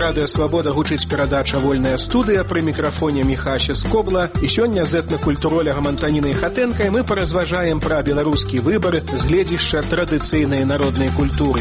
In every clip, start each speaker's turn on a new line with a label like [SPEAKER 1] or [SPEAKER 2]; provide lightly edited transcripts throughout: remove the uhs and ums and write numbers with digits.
[SPEAKER 1] радыё «Свабода» гучыць перадача «Вольная студыя», пры мікрафоне Міхася Скобла. І сёння з этнакультуролягам Антанінай Хатэнкай мы паразважаем пра беларускі выбар з гледзішча традыцыйнай народнай культуры.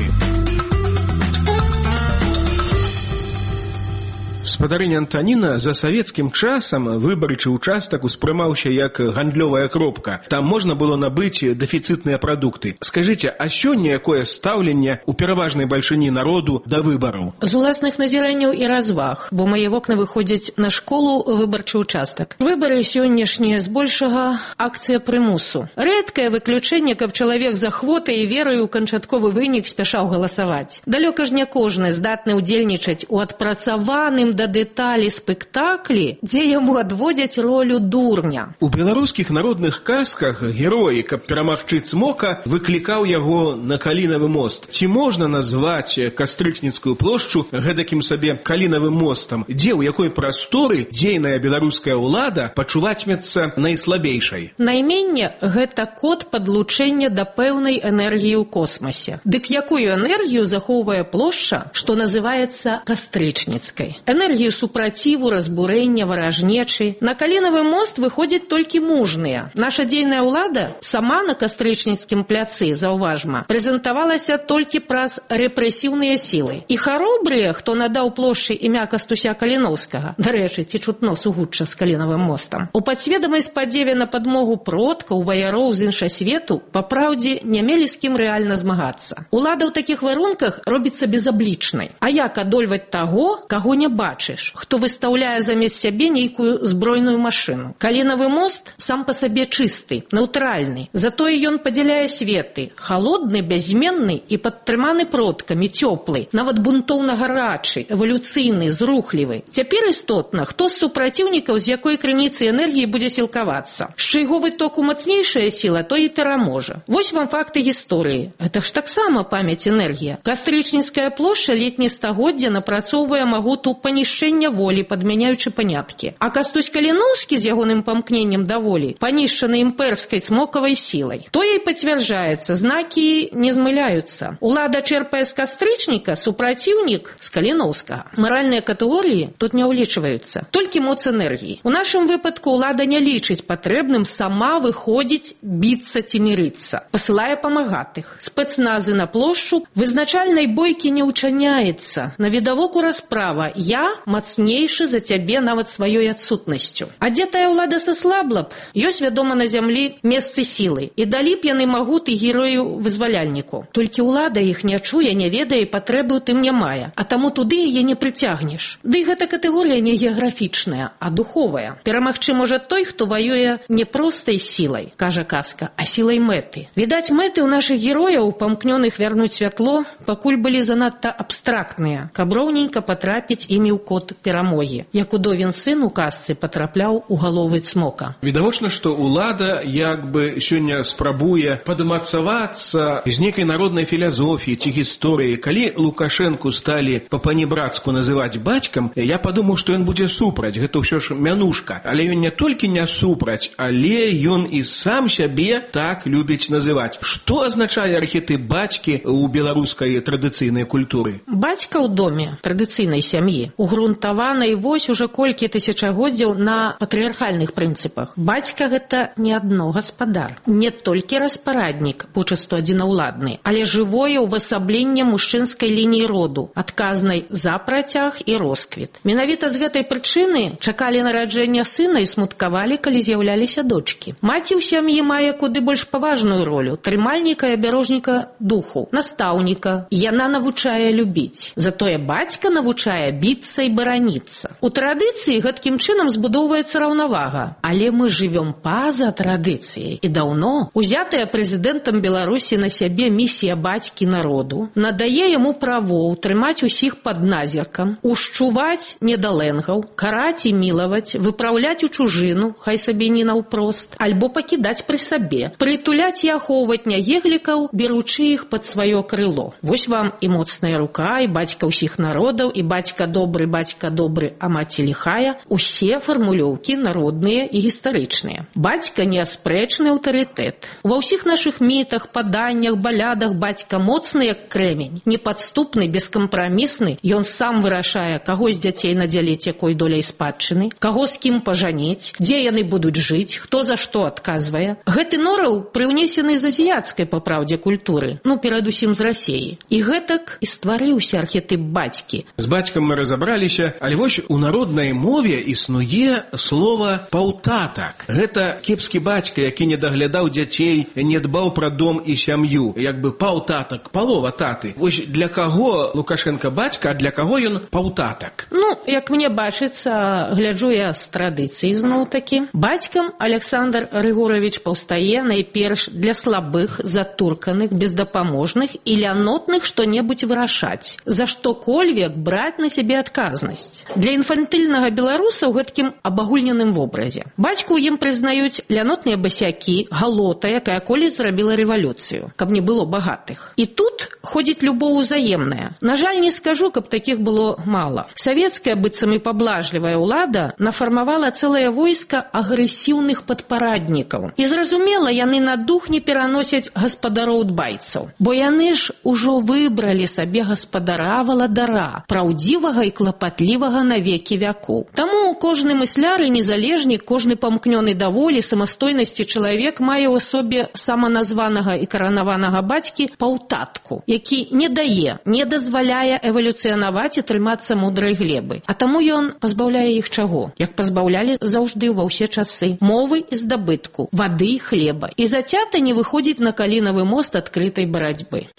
[SPEAKER 1] Спадарыня Антаніна, за савецкім часам выбарчы ўчастак успрымаўся як гандлёвая кропка. Там можна было набыць дэфіцытныя прадукты. Скажыце, а сёння якое стаўленне ў пераважнай бальшыні народу да выбараў?
[SPEAKER 2] З уласных назіранняў і разваг, бо мае вокны выходзяць на школу выбарчы ўчастак. Выбары сённяшнія збольшага акцыя прымусу. Рэдкае выключэнне, каб чалавек з ахвотай і вераю ў канчатковы вынік спяшаў галасаваць. Далёка ж не кожны здатны ўдзельнічаць у адпрацаваным да дэталі спектаклі, дзе яму адводзяць ролю дурня.
[SPEAKER 1] У беларускіх народных казках герой, каб перамагчы цмока, выклікаў яго на Калінавы мост. Ці можна назваць Кастрычніцкую плошчу гэтакім сабе Калінавым мостам, дзе ў якой прасторы дзейная беларуская ўлада пачувацьмецца найслабейшай?
[SPEAKER 2] Найменне гэта код падлучэння да пэўнай энергіі ў космасе. Дык якую энергію захоўвае плошча, што называецца Кастрычніцкай? Энергію супраціву, разбурэння, варажнечы. На Калінавы мост выходзяць толькі мужныя. Наша дзейная ўлада сама на Кастрычніцкім пляцы, заўважма, прэзентавалася толькі праз рэпрэсіўныя сілы. І харобрыя, хто надаў плошчы імя Кастуся Каліноўскага, дарэчы, ці чутно сугучча з Калінавым мостам, у падсведамай спадзеве на падмогу продкаў, ваяроў з іншасвету, папраўдзе, не мелі з кім рэальна змагацца. Улада ў такіх варунках робіцца безаблічнай. А як адольваць таго, каго не бачыш, хто выстаўляе замест сябе нейкую збройную машыну? Калінавы мост сам па сабе чысты, нейтральны. Затое ён падзяляе светы. Халодны, бязменны і падтрыманы продкамі, цёплы, нават бунтоўна гарачы, эвалюцыйны, зрухлівы. Цяпер істотна, хто з супраціўнікаў з якой крыніцы энергіі будзе сілкавацца. З чайго вытоку мацнейшая сіла, то і пераможа. Вось вам факты гісторыі. Гэта ж таксама памяць энергія. Кастрычніцкая плошча летні стагоддзя напрацоўвае магуту панішчэння волі, падмяняючы паняткі. А Кастусь Каліноўскі з ягоным памкненнем да волі панішчаны імпэрскай цмокавай сілай. Тое і пацвярджаецца, знакі не змыляюцца. Улада чэрпае з Кастрычніка, супраціўнік з Каліноўскага. Маральныя катэгорыі тут не ўлічваюцца, толькі моц энергіі. У нашым выпадку ўлада не лічыць патрэбным сама выходзіць, біцца ці мірыцца. Пасылае памагатых. Спецназы на плошчу, вызначальнай бойкі не ўчыняецца. На відавоку расправа «Я мацнейшы за цябе нават сваёй адсутнасцю». А дзе тая ўлада саслабла б? Ёсць, вядома, на зямлі месцы сілы. І далі б яны магуты герою-вызваляльніку. Толькі ўлада іх не чуе, не ведае, патрэбы ў тым не мае. А таму туды яе не прыцягнеш. Ды гэта катэгорыя не геаграфічная, а духовая. Перамагчы можа той, хто ваюе не простай сілай, кажа казка, а сілай мэты. Відаць, мэты ў нашых герояў, памкнёных вярнуць святло, пакуль былі занадта абстрактныя, каб роўненька патрапіць імі ў код перамогі, як удовін сын у казцы патрапляў у галовы цмока.
[SPEAKER 1] Відавочна, што ўлада як бы сёння спрабуе падмацавацца з нейкай народнай філазофіі ці гісторыі. Калі Лукашэнку сталі па-панібрацку называць бацькам, я падумаў, што ён будзе супраць. Гэта ўсё ж мянушка. Але ён не толькі не супраць, але ён і сам сябе так любіць называць. Што азначае архетып бацькі ў беларускай традыцыйнай культуры?
[SPEAKER 2] Бацька ў доме традыцыйнай сям'і угрунтаванай вось уже колькі тысячагоддзяў на патрыархальных прынцыпах. Бацька гэта не адно гаспадар, не толькі распараднік, почасту адзінаўладны, але жывое ўвасабленне мужчынскай лініі роду, адказнай за працяг і росквіт. Менавіта з гэтай прычыны чакалі нараджэння сына і смуткавалі, калі з'яўляліся дочкі. Маці ў сям'і мае куды больш паважную ролю, трымальніка і абярожніка духу, настаўніка. Яна навучае любіць. Затое бацька навучае біцца і бараніцца. У традыцыі гэткім чынам збудоўваецца раўнавага. Але мы жывём па-за традыцыяй. І даўно узятая прэзідэнтам Беларусі на сябе місія бацькі народу надае яму правоў трымаць усіх пад назіркам, ушчуваць недалэнгаў, караць і мілаваць, выпраўляць у чужыну, хай сабе не наўпрост, альбо пакідаць пры сабе, притуляць і ахоўваць нягеглікаў, беручы іх пад сваё крыло. Вось вам і моцная рука, і бацька ўсіх народаў, і бацька добры бацька добры, а маці ліхая, усе фармулёўкі народныя і гістарычныя. Бацька неаспрэчны аўтарытэт. Ва ўсіх нашых мітах, паданнях, балядах бацька моцны, як крэмень, непадступны, бескампрамісны. Ён сам вырашае, каго з дзяцей надзяліць якой доляй спадчыны, каго з кім пажаніць, дзе яны будуць жыць, хто за што адказвае. Гэты нораў прыўнесены з азіяцкай, па праўдзе, культуры, перадусім з Расіі. І гэтак і стварыўся архетып бацькі.
[SPEAKER 1] З бацькам мы разабраліся, але вось у народнай мове існуе слова «паўтатак». Гэта кепскі бацька, які не даглядаў дзяцей, не дбаў пра дом і сям'ю. Як бы паўтатак, палова таты. Вось для каго Лукашенка бацька, а для каго ён паўтатак?
[SPEAKER 2] Як мне бачыцца, гляджу я з традыцыі зноў-такі. Бацькам Александр Рыгорович паўстае найперш для слабых, затурканых, бездапаможных і лянотных што-небудзь вырашаць, за што-кольвек браць на сябе адказнасць. Для інфантыльнага беларуса ў гэткім абагульненым вобразе. Бацьку ў ім прызнаюць лянотныя басякі, галота, якая колісь зрабіла рэвалюцыю, каб не было багатых. І тут ходзіць любоў узаемная. На жаль, не скажу, каб такіх было мала. Савецкая, быццам і паблажлівая ўлада нафармавала цэлае войска агрэсіўных падпараднікаў. І зразумела, яны на дух не пераносяць гаспадароў дбайцаў, бо яны ж ужо выбралі сабе гаспадара-валадара, праўдзівага і клапатлівага на векі вякоў. Таму кожны мысляр і незалежнік, кожны памкнёны да волі, самастойнасці чалавек мае ў асобе саманазванага і каранаванага бацькі паўтатку, які не дае, не дазваляе эвалюцыянаваць і трымацца мудрай глебы. А таму ён пазбаўляе іх чаго? Як пазбаўлялі заўжды ва ўсе часы: мовы і здабытку, вады і хлеба. І зацята не выходзіць на калінавы мост адкрытай барацьбы.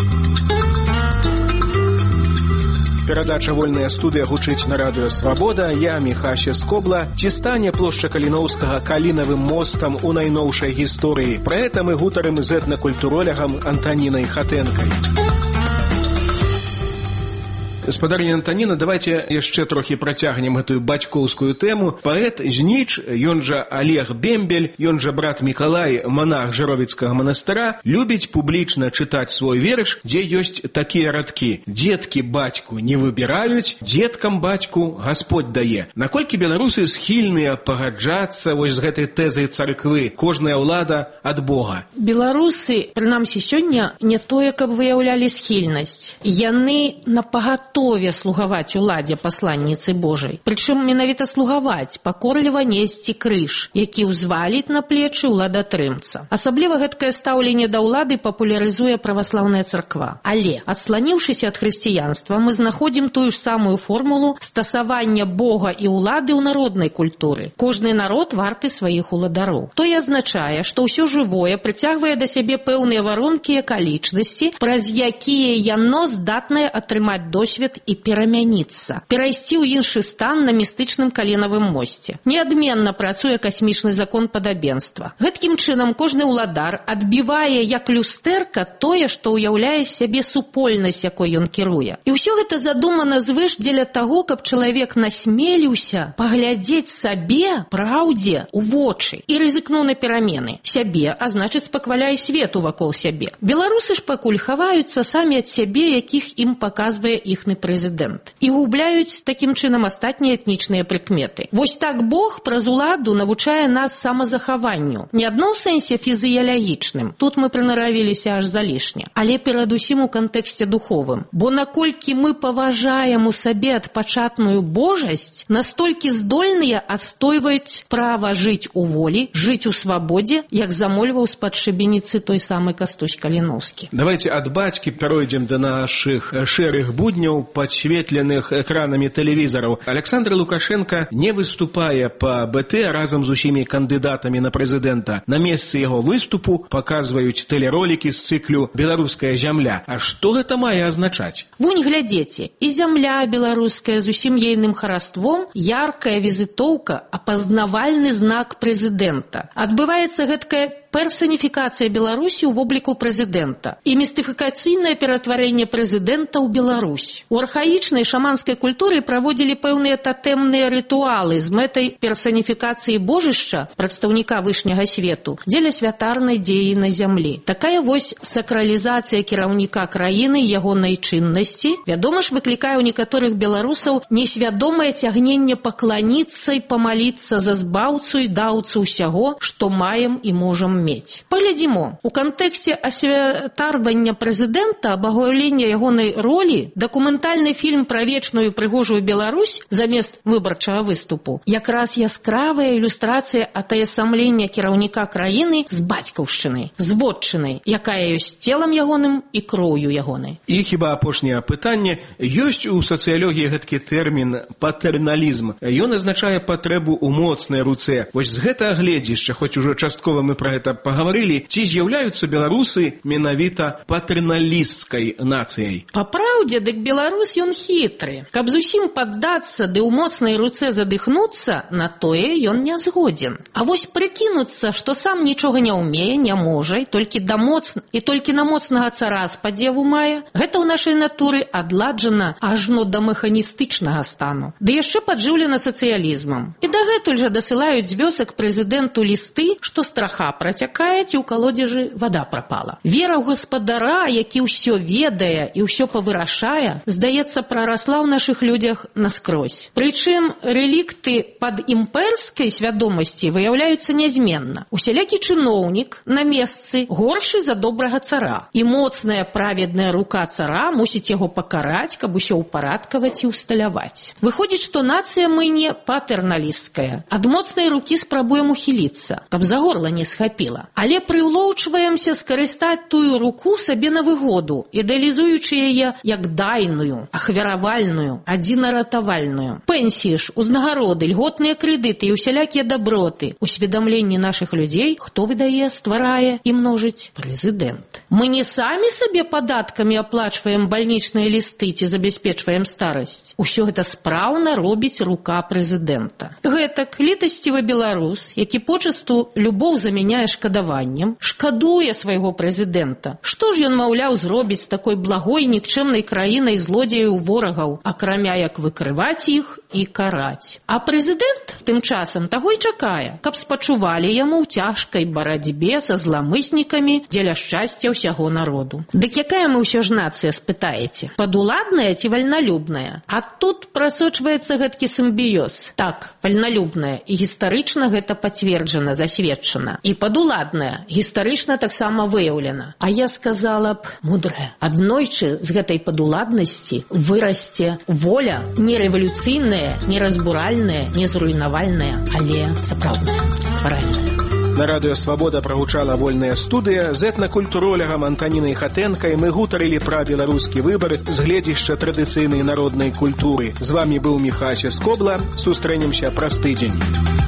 [SPEAKER 1] Перадача «Вольная студыя» гучыць на радыё «Свабода». Я Міхася Скобла. Ці стане плошча Каліноўскага калінавым мостам у найноўшай гісторыі? Пра гэта мы гутарым з этнакультуролягам Антанінай Хатэнкай. Спадарня Антаніна, давайте яшчэ трохі працягнем гэтую бацькоўскую тэму. Паэт Зніч, ён жа Олег Бембель, ён жа брат Мікалай, манах Жыровіцкага манастыра, любіць публічна чытаць свой верш, дзе ёсць такія радкі: «Дзеткі бацьку не выбіраюць, дзеткам бацьку Гасподь дае». Наколькі беларусы схільныя пагаджацца вось з гэтай тэзай царквы: кожная ўлада ад Бога?
[SPEAKER 2] Беларусы, прынамсі сёння, не тое, каб выяўлялі схільнасць. Яны напагатове слугаваць уладзе пасланніцы Божай. Прычым менавіта слугаваць, пакорліва несці крыж, які ўзваліць на плечы ўладатрымца. Асабліва гэткае стаўленне да ўлады папулярызуе праваслаўная царква. Але, адсланіўшыся ад хрысціянства, мы знаходзім тую ж самую формулу стасавання Бога і ўлады ў народнай культуры. Кожны народ варты сваіх уладароў. Тое азначае, што ўсё жывое прыцягвае да сябе пэўныя варонкі і акалічнасці, праз якія яно здатнае атрымаць досвед і перамяніцца, перайсці ў іншы стан на містычным калінавым мосце. Неадменна працуе касмічны закон падабенства. Гэткім чынам кожны ўладар адбівае як люстэрка тое, што ўяўляе сябе супольнасць, якой ён кіруе. І ўсё гэта задумана звыш дзеля таго, каб чалавек насмеліўся паглядзець сабе, праўдзе, у вочы і рызыкнуў на перамены. Сябе, а значыць, спакваляе свету вакол сябе. Беларусы ж пакуль хаваюцца самі ад сябе, якіх ім паказвае іхны прэзідэнт. І губляюць такім чынам астатнія этнічныя прыкметы. Вось так Бог праз уладу навучае нас самазахаванню. Не адно ў сэнсе фізіялагічным. Тут мы прынаравіліся аж залішне. Але перадусім у кантэксце духовым. Бо наколькі мы паважаем у сабе адпачатную божасць, настолькі здольныя адстойваць права жыць у волі, жыць у свабодзе, як замольваў з-пад шыбеніцы той самы Кастусь Каліноўскі.
[SPEAKER 1] Давайте ад бацькі перайдзем да нашых шэрых будняў, падсветленых экранамі тэлевізараў. Александр Лукашенко не выступае па БТ разам з усімі кандыдатамі на прэзідэнта. На месцы яго выступу паказваюць тэлеролікі з цыклю «Беларуская зямля». А што гэта мае азначаць?
[SPEAKER 2] Вунь, глядзеце, і зямля беларуская з усім ейным хараством, яркая візітоўка, апазнавальны знак прэзідэнта. Адбываецца гэткая персаніфікацыя Беларусі ў вобліку прэзідэнта і містыфікацыйнае ператварэнне прэзідэнта ў Беларусь. У архаічнай шаманскай культуры праводзілі пэўныя татэмныя рытуалы з мэтай персаніфікацыі божышча, прадстаўніка вышняга свету, дзеля святарнай дзеі на зямлі. Такая вось сакралізацыя кіраўніка краіны і ягонай чыннасці, вядома ж, выклікае ў некаторых беларусаў несвядомае цягненне пакланіцца і памаліцца за збаўцу і даўцу ўсяго, што маем і можам мець. Паглядзімо, у кантэксце асвятарвання прэзідэнта, абагулення ягонай ролі, дакументальны фільм пра вечную прыгожую Беларусь замест выбарчага выступу якраз яскравая ілюстрацыя атаясамлення кіраўніка краіны з бацькаўшчынай, з вотчынай, якая ёсць целам ягоным і кроўю ягонай.
[SPEAKER 1] І хіба апошняе пытанне, ёсць у сацыялогіі гэткі тэрмін патэрналізм. Ён азначае патрэбу ў моцнай руцэ. Вось з гэтага гледзішча, хоць ужо часткова мы пра гэта пагаварылі, ці з'яўляюцца беларусы менавіта патэрналісцкай нацыяй?
[SPEAKER 2] Па праўдзе, дык беларус ён хітры. Каб зусім паддацца ды ў моцнай руцэ задыхнуцца, на тое ён не згодзен. А вось прыкінуцца, што сам нічога не ўмее, не можа, і толькі на моцнага цара спадзеву мае, гэта ў нашай натуры адладжана ажно да механістычнага стану. Ды яшчэ паджыўлена сацыялізмам. І дагэтуль жа дасылаюць з вёсак прэзідэнту лісты, што страха працякае ці ў калодзежы вада прапала. Вера ў гаспадара, які ўсё ведае і ўсё павырашае, здаецца, прарасла ў нашых людзях наскрозь. Прычым рэлікты пад імперскай свядомасці выяўляюцца нязменна. Усялякі чыноўнік на месцы горшы за добрага цара. І моцная праведная рука цара мусіць яго пакараць, каб усё ўпарадкаваць і ўсталяваць. Выходзіць, што нацыя мы не патэрналісцкая. Ад моцнай рукі спрабуем ухіліцца, каб за горла не схапіла. Але прыўлоўчваемся скарыстаць тую руку сабе на выгоду, ідэалізуючы яе як дайную, ахвяравальную, адзінаратавальную. Пенсіі ж, узнагароды, льготныя крэдыты і усялякія даброты. Усведамленне нашых людзей, хто выдае, стварае і множыць? Прэзідэнт. Мы не самі сабе падаткамі аплачваем бальнічныя лісты ці забяспечваем старасць. Усё гэта спраўна робіць рука прэзідэнта. Гэтак літасцівы беларус, які почасту любоў замяняе шкадаваннем, шкадуе свайго прэзідэнта. Што ж ён, маўляў, зробіць з такой благой нікчэмнай краінай злодзеяў ворагаў, акрамя як выкрываць іх і караць. А прэзідэнт тым часам таго і чакае, каб спачувалі яму ў цяжкай барацьбе са зламыснікамі дзеля шчасця ўсяго народу. Дык якая мы ўсё ж нацыя, спытаеце? Падуладная ці вальналюбная? А тут прасочваецца гэткі сімбіёз. Так, вальналюбная, і гістарычна гэта пацверджана, засведчана. І падуладная, гістарычна таксама выяўлена. А я сказала б, мудрая. Аднойчы з гэтай падуладнасці вырасце воля не рэвалюцыйная, не разбуральная, не зруйнавальная, але сапраўдная, стваральная.
[SPEAKER 1] На радыё «Свабода» прагучала вольная студыя. З этнакультуролягам Антанінай Хатэнкай мы гутарылі пра беларускі выбар з гледзішча традыцыйнай народнай культуры. З вамі быў Міхася Скобла. Сустрэнемся праз тыдзень.